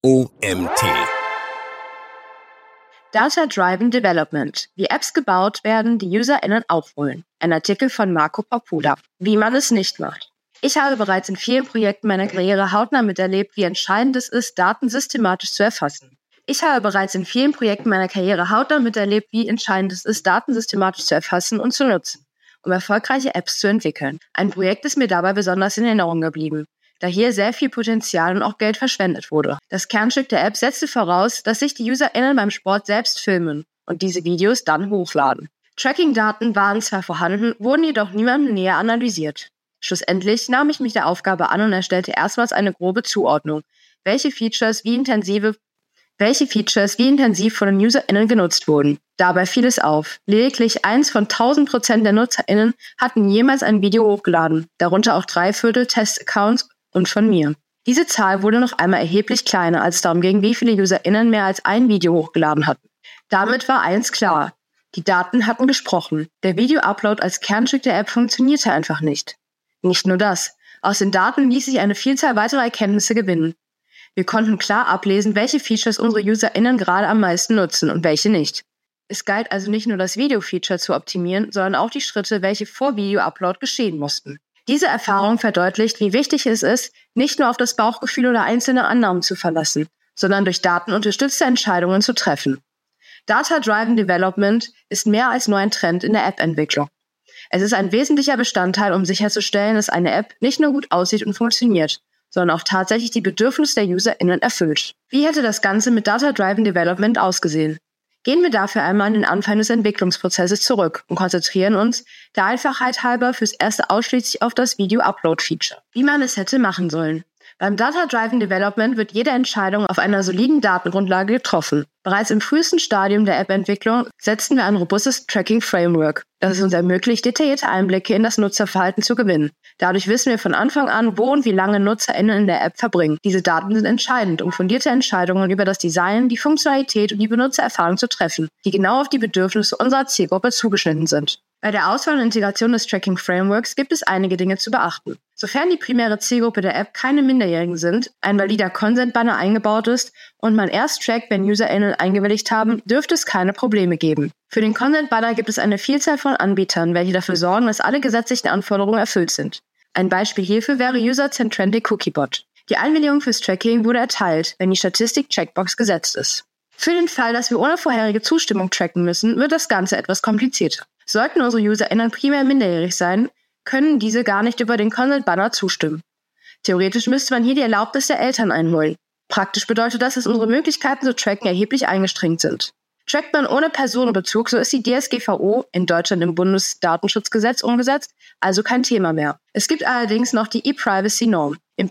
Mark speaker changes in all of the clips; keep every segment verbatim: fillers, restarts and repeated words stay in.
Speaker 1: O M T.
Speaker 2: Data-Driven Development. Wie Apps gebaut werden, die UserInnen aufholen. Ein Artikel von Marco Papula. Wie man es nicht macht. Ich habe bereits in vielen Projekten meiner Karriere hautnah miterlebt, wie entscheidend es ist, Daten systematisch zu erfassen. Ich habe bereits in vielen Projekten meiner Karriere hautnah miterlebt, wie entscheidend es ist, Daten systematisch zu erfassen und zu nutzen, um erfolgreiche Apps zu entwickeln. Ein Projekt ist mir dabei besonders in Erinnerung geblieben, da hier sehr viel Potenzial und auch Geld verschwendet wurde. Das Kernstück der App setzte voraus, dass sich die UserInnen beim Sport selbst filmen und diese Videos dann hochladen. Tracking-Daten waren zwar vorhanden, wurden jedoch niemandem näher analysiert. Schlussendlich nahm ich mich der Aufgabe an und erstellte erstmals eine grobe Zuordnung, welche Features wie intensive welche Features wie intensiv von den UserInnen genutzt wurden. Dabei fiel es auf. Lediglich eins von tausend Prozent der NutzerInnen hatten jemals ein Video hochgeladen, darunter auch drei Viertel Test-Accounts und von mir. Diese Zahl wurde noch einmal erheblich kleiner, als es darum ging, wie viele UserInnen mehr als ein Video hochgeladen hatten. Damit war eins klar. Die Daten hatten gesprochen. Der Video-Upload als Kernstück der App funktionierte einfach nicht. Nicht nur das. Aus den Daten ließ sich eine Vielzahl weiterer Erkenntnisse gewinnen. Wir konnten klar ablesen, welche Features unsere UserInnen gerade am meisten nutzen und welche nicht. Es galt also nicht nur das Video-Feature zu optimieren, sondern auch die Schritte, welche vor Video-Upload geschehen mussten. Diese Erfahrung verdeutlicht, wie wichtig es ist, nicht nur auf das Bauchgefühl oder einzelne Annahmen zu verlassen, sondern durch Daten unterstützte Entscheidungen zu treffen. Data-Driven Development ist mehr als nur ein Trend in der App-Entwicklung. Es ist ein wesentlicher Bestandteil, um sicherzustellen, dass eine App nicht nur gut aussieht und funktioniert, sondern auch tatsächlich die Bedürfnisse der UserInnen erfüllt. Wie hätte das Ganze mit Data-Driven Development ausgesehen? Gehen wir dafür einmal an den Anfang des Entwicklungsprozesses zurück und konzentrieren uns, der Einfachheit halber, fürs Erste ausschließlich auf das Video-Upload-Feature. Wie man es hätte machen sollen. Beim Data-Driven Development wird jede Entscheidung auf einer soliden Datengrundlage getroffen. Bereits im frühesten Stadium der App-Entwicklung setzten wir ein robustes Tracking-Framework, das es uns ermöglicht, detaillierte Einblicke in das Nutzerverhalten zu gewinnen. Dadurch wissen wir von Anfang an, wo und wie lange NutzerInnen in der App verbringen. Diese Daten sind entscheidend, um fundierte Entscheidungen über das Design, die Funktionalität und die Benutzererfahrung zu treffen, die genau auf die Bedürfnisse unserer Zielgruppe zugeschnitten sind. Bei der Auswahl und Integration des Tracking-Frameworks gibt es einige Dinge zu beachten. Sofern die primäre Zielgruppe der App keine Minderjährigen sind, ein valider Consent-Banner eingebaut ist und man erst trackt, wenn UserInnen eingewilligt haben, dürfte es keine Probleme geben. Für den Consent-Banner gibt es eine Vielzahl von Anbietern, welche dafür sorgen, dass alle gesetzlichen Anforderungen erfüllt sind. Ein Beispiel hierfür wäre User-Centric Cookiebot. Die Einwilligung fürs Tracking wurde erteilt, wenn die Statistik-Checkbox gesetzt ist. Für den Fall, dass wir ohne vorherige Zustimmung tracken müssen, wird das Ganze etwas komplizierter. Sollten unsere UserInnen primär minderjährig sein, können diese gar nicht über den Consent-Banner zustimmen. Theoretisch müsste man hier die Erlaubnis der Eltern einholen. Praktisch bedeutet das, dass unsere Möglichkeiten zu tracken erheblich eingeschränkt sind. Trackt man ohne Personenbezug, so ist die D S G V O, in Deutschland im Bundesdatenschutzgesetz umgesetzt, also kein Thema mehr. Es gibt allerdings noch die E-Privacy-Norm im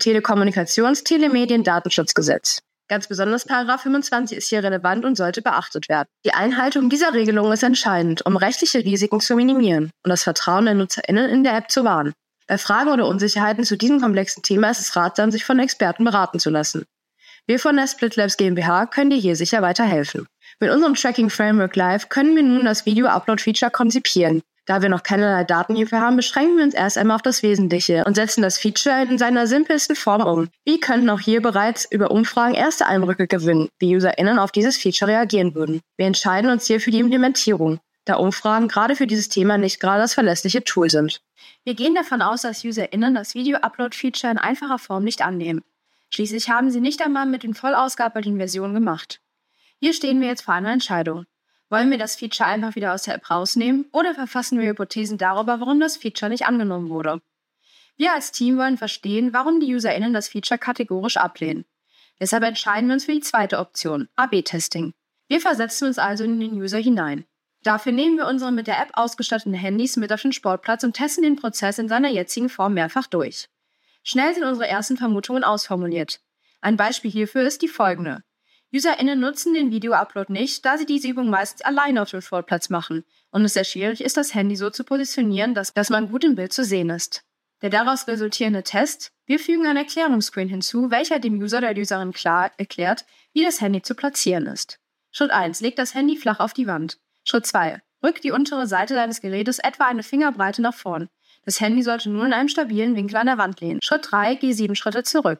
Speaker 2: Telekommunikations-Telemedien-Datenschutzgesetz. Ganz besonders Paragraph fünfundzwanzig ist hier relevant und sollte beachtet werden. Die Einhaltung dieser Regelung ist entscheidend, um rechtliche Risiken zu minimieren und das Vertrauen der NutzerInnen in der App zu wahren. Bei Fragen oder Unsicherheiten zu diesem komplexen Thema ist es ratsam, sich von Experten beraten zu lassen. Wir von der Split Labs GmbH können dir hier sicher weiterhelfen. Mit unserem Tracking Framework Live können wir nun das Video-Upload-Feature konzipieren. Da wir noch keinerlei Daten hierfür haben, beschränken wir uns erst einmal auf das Wesentliche und setzen das Feature in seiner simpelsten Form um. Wir könnten auch hier bereits über Umfragen erste Eindrücke gewinnen, wie UserInnen auf dieses Feature reagieren würden. Wir entscheiden uns hier für die Implementierung, da Umfragen gerade für dieses Thema nicht gerade das verlässliche Tool sind. Wir gehen davon aus, dass UserInnen das Video-Upload-Feature in einfacher Form nicht annehmen. Schließlich haben sie nicht einmal mit den voll ausgearbeiteten Versionen gemacht. Hier stehen wir jetzt vor einer Entscheidung. Wollen wir das Feature einfach wieder aus der App rausnehmen oder verfassen wir Hypothesen darüber, warum das Feature nicht angenommen wurde? Wir als Team wollen verstehen, warum die UserInnen das Feature kategorisch ablehnen. Deshalb entscheiden wir uns für die zweite Option, A B Testing. Wir versetzen uns also in den User hinein. Dafür nehmen wir unsere mit der App ausgestatteten Handys mit auf den Sportplatz und testen den Prozess in seiner jetzigen Form mehrfach durch. Schnell sind unsere ersten Vermutungen ausformuliert. Ein Beispiel hierfür ist die folgende. UserInnen nutzen den Video-Upload nicht, da sie diese Übung meistens alleine auf dem Sportplatz machen und es sehr schwierig ist, das Handy so zu positionieren, dass, dass man gut im Bild zu sehen ist. Der daraus resultierende Test: Wir fügen einen Erklärungsscreen hinzu, welcher dem User oder der Userin klar erklärt, wie das Handy zu platzieren ist. Schritt eins. Legt das Handy flach auf die Wand. Schritt zwei. Rückt die untere Seite deines Gerätes etwa eine Fingerbreite nach vorn. Das Handy sollte nun in einem stabilen Winkel an der Wand lehnen. Schritt drei. Geh sieben Schritte zurück.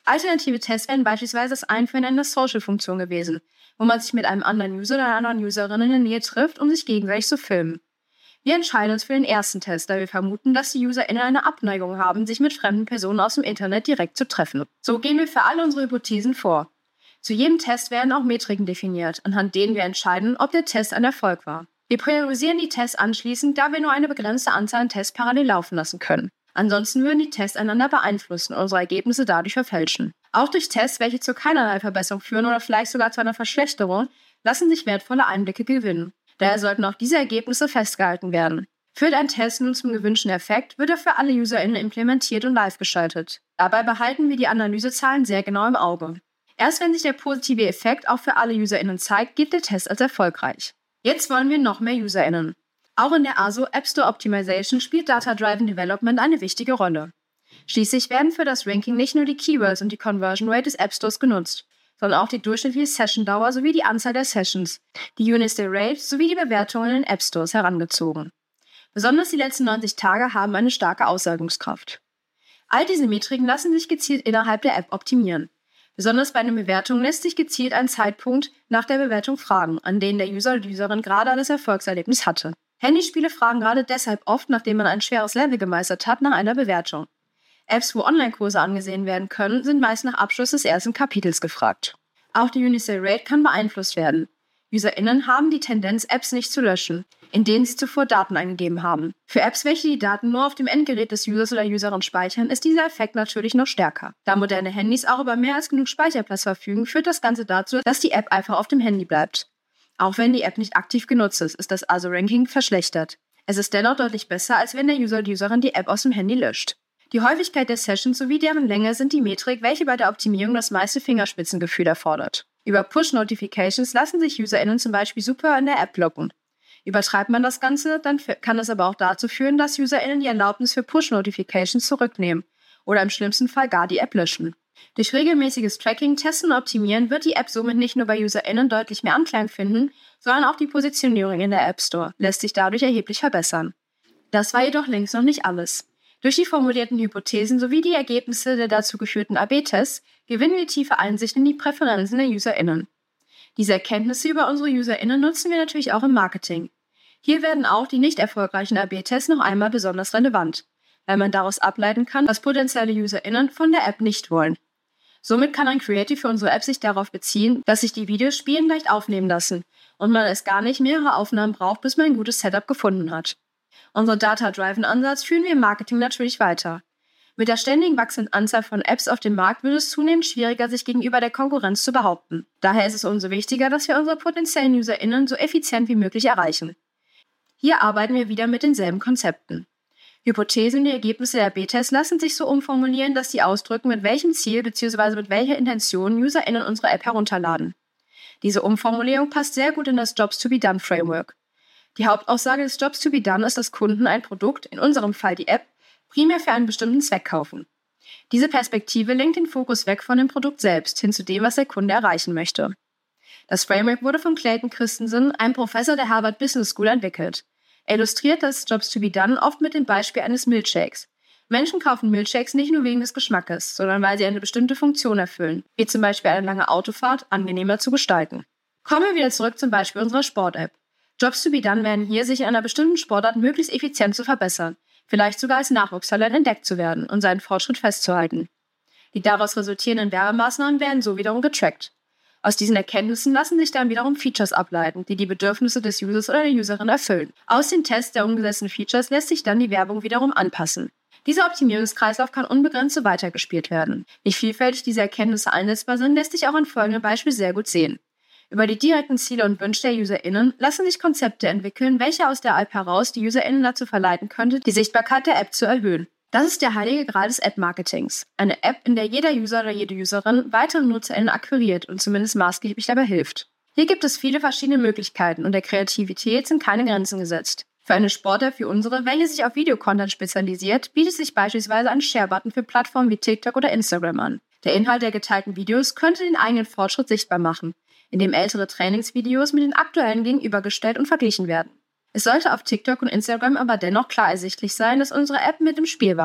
Speaker 2: Alternative Tests wären beispielsweise das Einführen einer Social-Funktion gewesen, wo man sich mit einem anderen User oder einer anderen Userin in der Nähe trifft, um sich gegenseitig zu filmen. Wir entscheiden uns für den ersten Test, da wir vermuten, dass die UserInnen eine Abneigung haben, sich mit fremden Personen aus dem Internet direkt zu treffen. So gehen wir für alle unsere Hypothesen vor. Zu jedem Test werden auch Metriken definiert, anhand denen wir entscheiden, ob der Test ein Erfolg war. Wir priorisieren die Tests anschließend, da wir nur eine begrenzte Anzahl an Tests parallel laufen lassen können. Ansonsten würden die Tests einander beeinflussen und unsere Ergebnisse dadurch verfälschen. Auch durch Tests, welche zu keinerlei Verbesserung führen oder vielleicht sogar zu einer Verschlechterung, lassen sich wertvolle Einblicke gewinnen. Daher sollten auch diese Ergebnisse festgehalten werden. Führt ein Test nun zum gewünschten Effekt, wird er für alle UserInnen implementiert und live geschaltet. Dabei behalten wir die Analysezahlen sehr genau im Auge. Erst wenn sich der positive Effekt auch für alle UserInnen zeigt, gilt der Test als erfolgreich. Jetzt wollen wir noch mehr UserInnen. Auch in der A S O App Store Optimization spielt Data-Driven Development eine wichtige Rolle. Schließlich werden für das Ranking nicht nur die Keywords und die Conversion Rate des App Stores genutzt, sondern auch die durchschnittliche Session-Dauer sowie die Anzahl der Sessions, die Units der Rate sowie die Bewertungen in den App Stores herangezogen. Besonders die letzten neunzig Tage haben eine starke Aussagungskraft. All diese Metriken lassen sich gezielt innerhalb der App optimieren. Besonders bei den Bewertungen lässt sich gezielt ein Zeitpunkt nach der Bewertung fragen, an denen der User oder Userin gerade das Erfolgserlebnis hatte. Handyspiele fragen gerade deshalb oft, nachdem man ein schweres Level gemeistert hat, nach einer Bewertung. Apps, wo Online-Kurse angesehen werden können, sind meist nach Abschluss des ersten Kapitels gefragt. Auch die Unisay Rate kann beeinflusst werden. UserInnen haben die Tendenz, Apps nicht zu löschen, in denen sie zuvor Daten eingegeben haben. Für Apps, welche die Daten nur auf dem Endgerät des Users oder Userin speichern, ist dieser Effekt natürlich noch stärker. Da moderne Handys auch über mehr als genug Speicherplatz verfügen, führt das Ganze dazu, dass die App einfach auf dem Handy bleibt. Auch wenn die App nicht aktiv genutzt ist, ist das A S O-Ranking verschlechtert. Es ist dennoch deutlich besser, als wenn der User oder Userin die App aus dem Handy löscht. Die Häufigkeit der Sessions sowie deren Länge sind die Metrik, welche bei der Optimierung das meiste Fingerspitzengefühl erfordert. Über Push-Notifications lassen sich UserInnen zum Beispiel super in der App locken. Übertreibt man das Ganze, dann kann es aber auch dazu führen, dass UserInnen die Erlaubnis für Push-Notifications zurücknehmen oder im schlimmsten Fall gar die App löschen. Durch regelmäßiges Tracking, Testen und Optimieren wird die App somit nicht nur bei UserInnen deutlich mehr Anklang finden, sondern auch die Positionierung in der App Store lässt sich dadurch erheblich verbessern. Das war jedoch längst noch nicht alles. Durch die formulierten Hypothesen sowie die Ergebnisse der dazu geführten A B Tests gewinnen wir tiefe Einsicht in die Präferenzen der UserInnen. Diese Erkenntnisse über unsere UserInnen nutzen wir natürlich auch im Marketing. Hier werden auch die nicht erfolgreichen A B Tests noch einmal besonders relevant, weil man daraus ableiten kann, was potenzielle UserInnen von der App nicht wollen. Somit kann ein Creative für unsere App sich darauf beziehen, dass sich die Videos spielen leicht aufnehmen lassen und man es gar nicht mehrere Aufnahmen braucht, bis man ein gutes Setup gefunden hat. Unseren Data-Driven-Ansatz führen wir im Marketing natürlich weiter. Mit der ständig wachsenden Anzahl von Apps auf dem Markt wird es zunehmend schwieriger, sich gegenüber der Konkurrenz zu behaupten. Daher ist es umso wichtiger, dass wir unsere potenziellen UserInnen so effizient wie möglich erreichen. Hier arbeiten wir wieder mit denselben Konzepten. Hypothesen und die Ergebnisse der A B Tests lassen sich so umformulieren, dass sie ausdrücken, mit welchem Ziel bzw. mit welcher Intention UserInnen unsere App herunterladen. Diese Umformulierung passt sehr gut in das Jobs-to-be-done-Framework. Die Hauptaussage des Jobs-to-be-done ist, dass Kunden ein Produkt, in unserem Fall die App, primär für einen bestimmten Zweck kaufen. Diese Perspektive lenkt den Fokus weg von dem Produkt selbst hin zu dem, was der Kunde erreichen möchte. Das Framework wurde von Clayton Christensen, einem Professor der Harvard Business School, entwickelt. Er illustriert das Jobs-to-be-done oft mit dem Beispiel eines Milkshakes. Menschen kaufen Milkshakes nicht nur wegen des Geschmackes, sondern weil sie eine bestimmte Funktion erfüllen, wie zum Beispiel eine lange Autofahrt angenehmer zu gestalten. Kommen wir wieder zurück zum Beispiel unserer Sport-App. Jobs-to-be-done werden hier, sich in einer bestimmten Sportart möglichst effizient zu verbessern, vielleicht sogar als Nachwuchstalent entdeckt zu werden und seinen Fortschritt festzuhalten. Die daraus resultierenden Werbemaßnahmen werden so wiederum getrackt. Aus diesen Erkenntnissen lassen sich dann wiederum Features ableiten, die die Bedürfnisse des Users oder der Userin erfüllen. Aus den Tests der umgesetzten Features lässt sich dann die Werbung wiederum anpassen. Dieser Optimierungskreislauf kann unbegrenzt so weitergespielt werden. Wie vielfältig diese Erkenntnisse einsetzbar sind, lässt sich auch an folgendem Beispiel sehr gut sehen. Über die direkten Ziele und Wünsche der UserInnen lassen sich Konzepte entwickeln, welche aus der App heraus die UserInnen dazu verleiten könnte, die Sichtbarkeit der App zu erhöhen. Das ist der heilige Gral des Ad-Marketings. Eine App, in der jeder User oder jede Userin weitere NutzerInnen akquiriert und zumindest maßgeblich dabei hilft. Hier gibt es viele verschiedene Möglichkeiten und der Kreativität sind keine Grenzen gesetzt. Für eine Sport-App wie unsere, welche sich auf Videocontent spezialisiert, bietet sich beispielsweise ein Share-Button für Plattformen wie TikTok oder Instagram an. Der Inhalt der geteilten Videos könnte den eigenen Fortschritt sichtbar machen, indem ältere Trainingsvideos mit den aktuellen gegenübergestellt und verglichen werden. Es sollte auf TikTok und Instagram aber dennoch klar ersichtlich sein, dass unsere App mit im Spiel war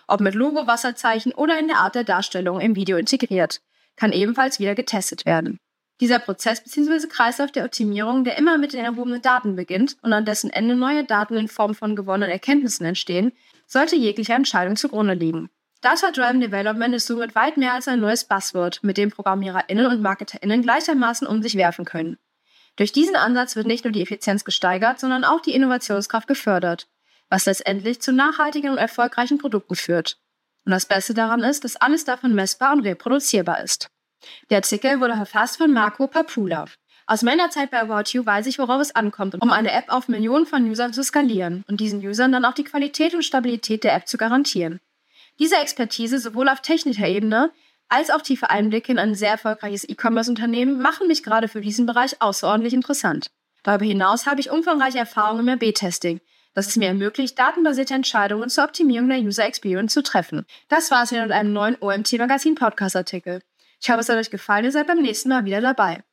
Speaker 2: ob mit Logo, Wasserzeichen oder in der Art der Darstellung im Video integriert, kann ebenfalls wieder getestet werden. Dieser Prozess bzw. Kreislauf der Optimierung, der immer mit den erhobenen Daten beginnt und an dessen Ende neue Daten in Form von gewonnenen Erkenntnissen entstehen, sollte jeglicher Entscheidung zugrunde liegen. Data-Driven Development ist somit weit mehr als ein neues Buzzword, mit dem ProgrammiererInnen und MarketerInnen gleichermaßen um sich werfen können. Durch diesen Ansatz wird nicht nur die Effizienz gesteigert, sondern auch die Innovationskraft gefördert, was letztendlich zu nachhaltigen und erfolgreichen Produkten führt. Und das Beste daran ist, dass alles davon messbar und reproduzierbar ist. Der Artikel wurde verfasst von Marco Papula. Aus meiner Zeit bei About You weiß ich, worauf es ankommt, um eine App auf Millionen von Usern zu skalieren und diesen Usern dann auch die Qualität und Stabilität der App zu garantieren. Diese Expertise sowohl auf technischer Ebene als auch tiefe Einblicke in ein sehr erfolgreiches E-Commerce-Unternehmen machen mich gerade für diesen Bereich außerordentlich interessant. Darüber hinaus habe ich umfangreiche Erfahrungen im A B-Testing, das es mir ermöglicht, datenbasierte Entscheidungen zur Optimierung der User Experience zu treffen. Das war es wieder mit einem neuen O M T Magazin Podcast-Artikel. Ich hoffe, es hat euch gefallen, ihr seid beim nächsten Mal wieder dabei.